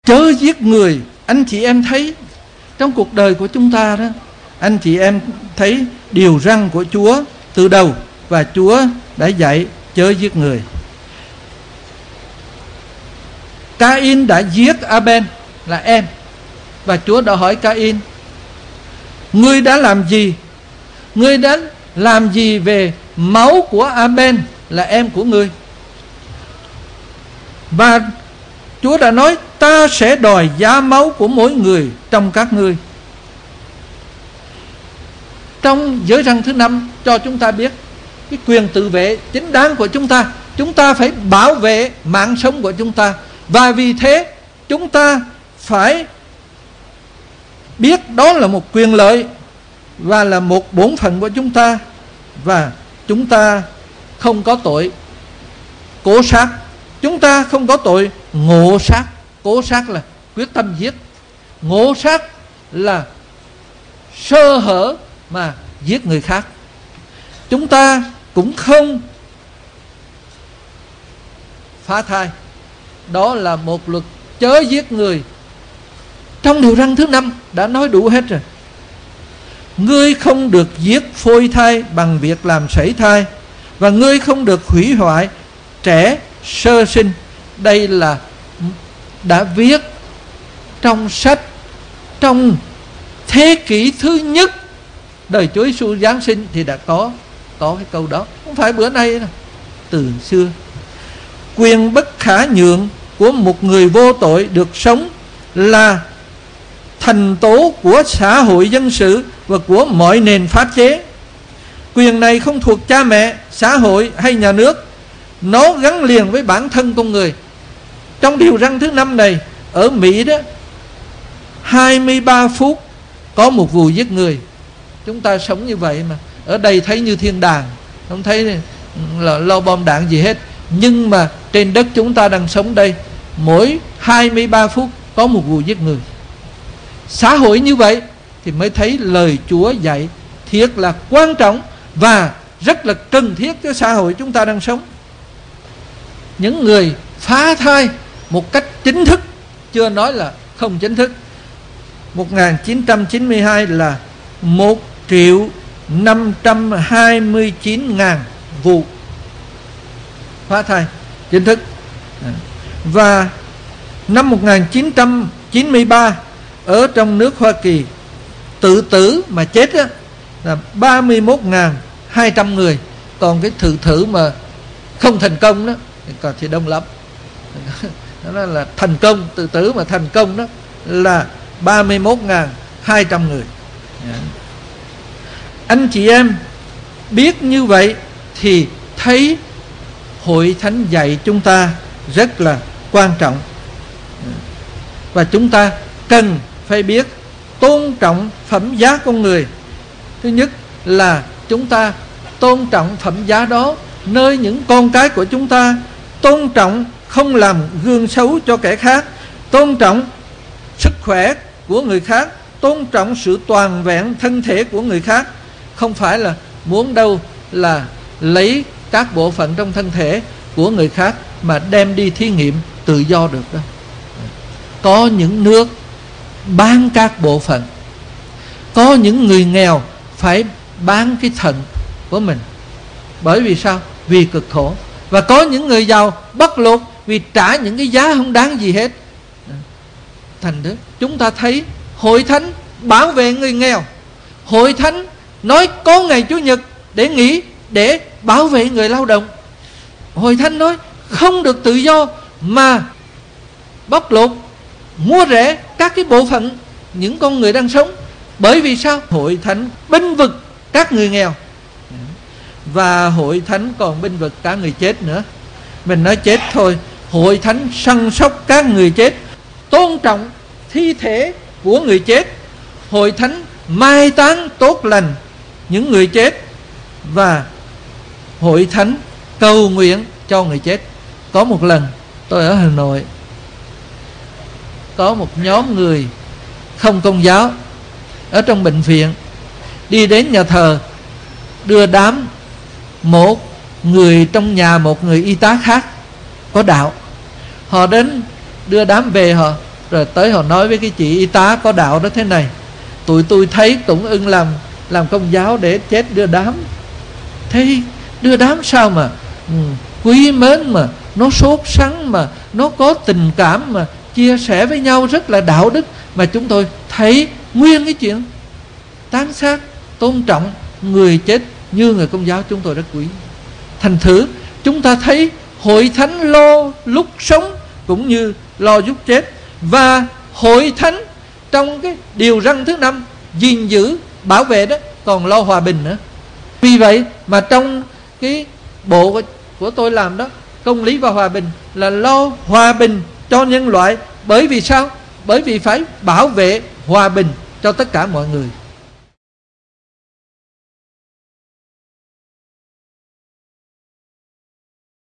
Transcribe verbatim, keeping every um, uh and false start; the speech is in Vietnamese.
Chớ giết người. Anh chị em thấy trong cuộc đời của chúng ta đó, anh chị em thấy điều răn của Chúa từ đầu, và Chúa đã dạy chớ giết người. Ca-in đã giết A-ben là em, và Chúa đã hỏi Ca-in: ngươi đã làm gì? Ngươi đã làm gì về máu của A-ben là em của ngươi? Và Chúa đã nói: ta sẽ đòi giá máu của mỗi người trong các ngươi. Trong giới răn thứ năm cho chúng ta biết cái quyền tự vệ chính đáng của chúng ta. Chúng ta phải bảo vệ mạng sống của chúng ta, và vì thế chúng ta phải biết đó là một quyền lợi và là một bổn phận của chúng ta. Và chúng ta không có tội cố sát, chúng ta không có tội ngộ sát. Cố sát là quyết tâm giết, ngộ sát là sơ hở mà giết người khác. Chúng ta cũng không phá thai, đó là một luật chớ giết người. Trong điều răn thứ năm đã nói đủ hết rồi. Ngươi không được giết phôi thai bằng việc làm sảy thai, và ngươi không được hủy hoại trẻ sơ sinh. Đây là đã viết trong sách, trong thế kỷ thứ nhất đời Chúa Giêsu Giáng sinh thì đã có có cái câu đó, không phải bữa nay đâu, từ xưa. Quyền bất khả nhượng của một người vô tội được sống là thành tố của xã hội dân sự và của mọi nền pháp chế. Quyền này không thuộc cha mẹ, xã hội hay nhà nước, nó gắn liền với bản thân con người. Trong điều răn thứ năm này, ở Mỹ đó, hai mươi ba phút có một vụ giết người. Chúng ta sống như vậy mà. Ở đây thấy như thiên đàng, không thấy là lo bom đạn gì hết. Nhưng mà trên đất chúng ta đang sống đây, mỗi hai mươi ba phút có một vụ giết người. Xã hội như vậy thì mới thấy lời Chúa dạy thiệt là quan trọng và rất là cần thiết cho xã hội chúng ta đang sống. Những người phá thai một cách chính thức, chưa nói là không chính thức, một nghìn chín trăm chín mươi hai là một triệu năm trăm hai mươi chín ngàn vụ phá thai chính thức. Và năm một nghìn chín trăm chín mươi ba ở trong nước Hoa Kỳ tự tử mà chết á, là ba mươi mốt nghìn hai trăm người. Còn cái thử thử mà không thành công đó còn thì đông lắm. Đó là thành công, tự tử mà thành công đó là ba mươi mốt nghìn hai trăm người. Anh chị em biết như vậy thì thấy Hội Thánh dạy chúng ta rất là quan trọng. Và chúng ta cần phải biết tôn trọng phẩm giá con người. Thứ nhất là chúng ta tôn trọng phẩm giá đó nơi những con cái của chúng ta, tôn trọng không làm gương xấu cho kẻ khác, tôn trọng sức khỏe của người khác, tôn trọng sự toàn vẹn thân thể của người khác. Không phải là muốn đâu là lấy các bộ phận trong thân thể của người khác mà đem đi thí nghiệm tự do được đâu. Có những nước bán các bộ phận, có những người nghèo phải bán cái thận của mình. Bởi vì sao? Vì cực khổ. Và có những người giàu bất lột vì trả những cái giá không đáng gì hết. Thành đó chúng ta thấy Hội Thánh bảo vệ người nghèo, Hội Thánh nói có ngày Chủ nhật để nghỉ để bảo vệ người lao động. Hội Thánh nói không được tự do mà bóc lột, mua rẻ các cái bộ phận những con người đang sống. Bởi vì sao? Hội Thánh bênh vực các người nghèo, và Hội Thánh còn bênh vực cả người chết nữa. Mình nói chết thôi, Hội Thánh săn sóc các người chết, tôn trọng thi thể của người chết. Hội Thánh mai táng tốt lành những người chết, và Hội Thánh cầu nguyện cho người chết. Có một lần tôi ở Hà Nội, có một nhóm người không công giáo ở trong bệnh viện đi đến nhà thờ đưa đám một người trong nhà một người y tá khác có đạo. Họ đến đưa đám về họ, rồi tới họ nói với cái chị y tá có đạo đó thế này: tụi tôi thấy cũng ưng làm làm công giáo để chết đưa đám. Thế đưa đám sao mà ừ, quý mến, mà nó sốt sắng, mà nó có tình cảm, mà chia sẻ với nhau rất là đạo đức, mà chúng tôi thấy nguyên cái chuyện tán xác tôn trọng người chết như người công giáo chúng tôi rất quý. Thành thử chúng ta thấy hội thánh lo lúc sống cũng như lo lúc chết, và hội thánh trong cái điều răn thứ năm gìn giữ bảo vệ đó còn lo hòa bình nữa. Vì vậy mà trong cái bộ của, của tôi làm đó, công lý và hòa bình, là lo hòa bình cho nhân loại. Bởi vì sao? Bởi vì phải bảo vệ hòa bình cho tất cả mọi người.